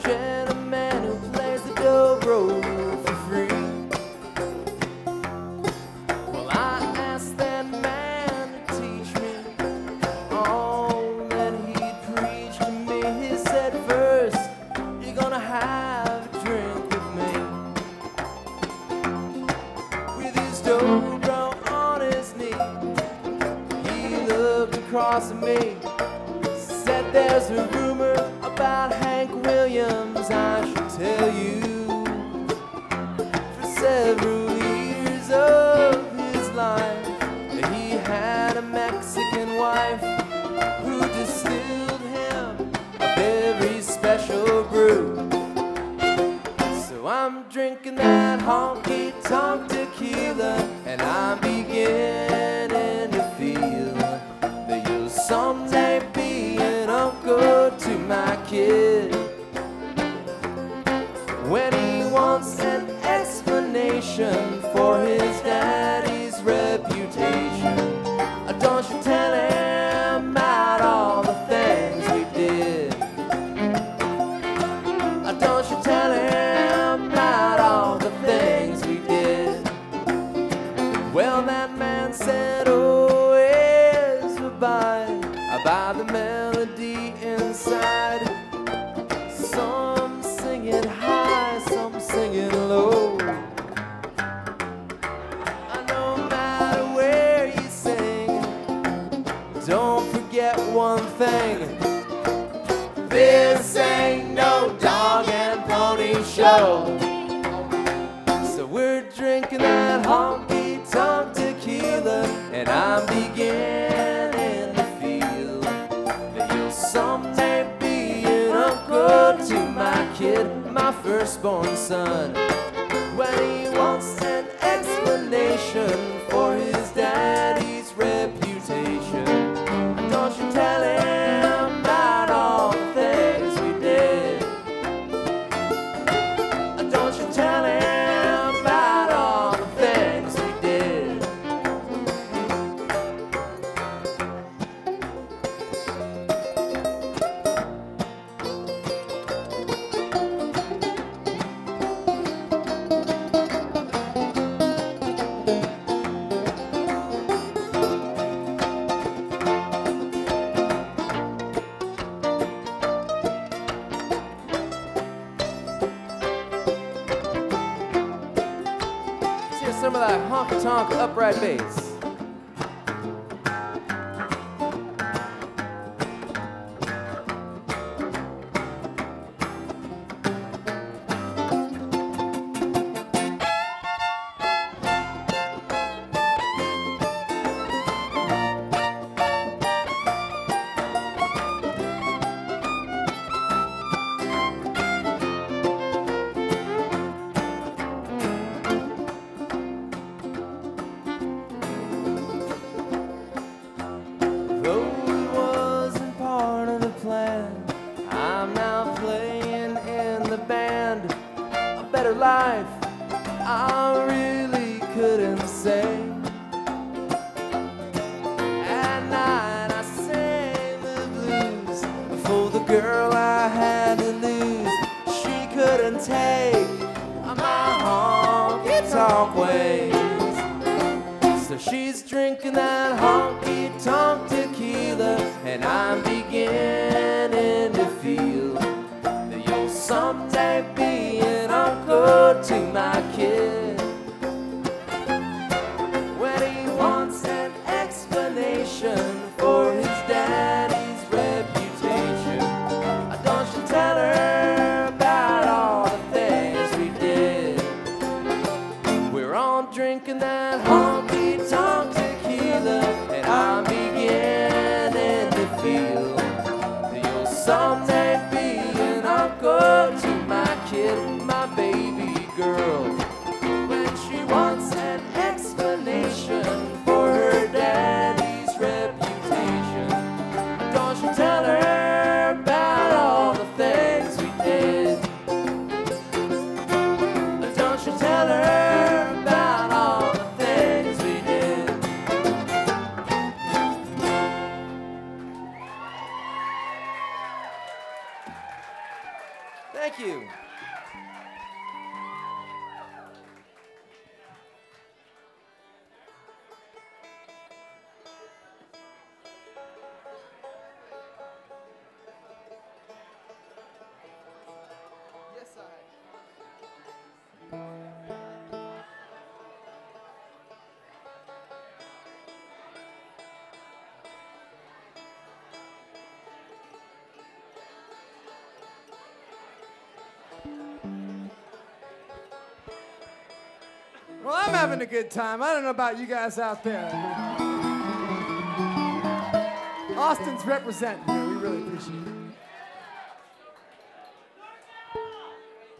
gentleman who plays the dobro for free. Well, I asked that man to teach me all that he'd preached to me. He said, first, you're gonna have a drink with me. With his dobro on his knee, he looked across at me, said, there's a rumor about Hank Williams I should tell you. For several years of his life, he had a Mexican wife who distilled him a very special brew. So I'm drinking that honky-tonk tequila, and I'm beginning to feel that you'll someday be an uncle to my kid. When he wants an explanation for his daddy's reputation, don't you tell him about all the things we did. Don't you tell him about all the things we did. Well, that man said, oh, yes, by the melody inside. Some sing it high, some sing it low. No matter where you sing, don't forget one thing: this ain't no dog and pony show. So we're drinking that honky-tonk tequila, and I'm beginning to feel that you'll someday be an uncle to my kid, my firstborn son. When he wants an explanation for his daddy's reputation, don't you tell him about all the things we did. Don't you tell him about all the things we did. Let's hear some of that honky-tonk upright bass. Though it wasn't part of the plan, I'm now playing in the band. A better life I really couldn't say. At night I sang the blues for the girl I had to lose. She couldn't take my honky-tonk ways. So she's drinking that honky-tonk tequila, and I'm beginning to feel that you'll someday be an uncle to my kid. When he wants an explanation for his daddy's reputation, don't you tell her about all the things we did. We're all drinking that honky-tonk tequila, and I'm beginning to feel that you'll someday be an uncle to my kid, my baby girl. When she wants an explanation for her daddy's reputation, don't you tell her about all the things we did. Don't you tell her about all the things we did. Thank you. Yes, well, I'm having a good time. I don't know about you guys out there. Austin's representing here. We really appreciate it.